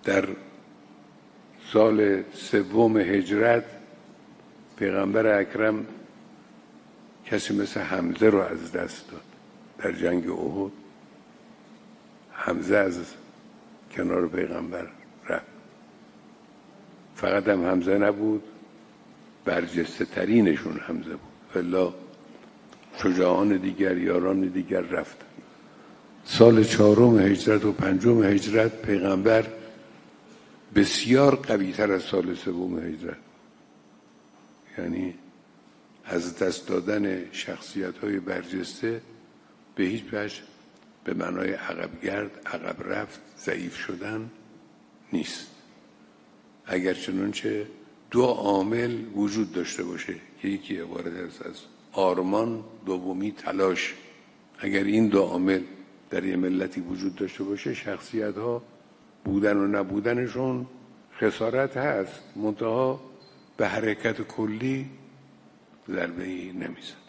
در سال 3 هجرت پیغمبر اکرم کسی مثل حمزه رو از دست داد در جنگ احد. حمزه از کنار پیغمبر رفت. فقط هم حمزه نبود، برجسته ترینشون حمزه بود، الا شجاعان دیگر، یاران دیگر رفتن. سال 4 هجرت و 5 هجرت پیغمبر بسیار قوی تر از سال 3 هجرت، یعنی از دست دادن شخصیت های برجسته به هیچ وجه به معنای عقب رفت، ضعیف شدن نیست. اگر چنانچه 2 عامل وجود داشته باشه که یکی عبارت است از آرمان، دومی تلاش. اگر این 2 عامل در یه ملتی وجود داشته باشه، شخصیت ها بودن و نبودنشون خسارت هست، منتها به حرکت کلی ضربه‌ای نمیزن.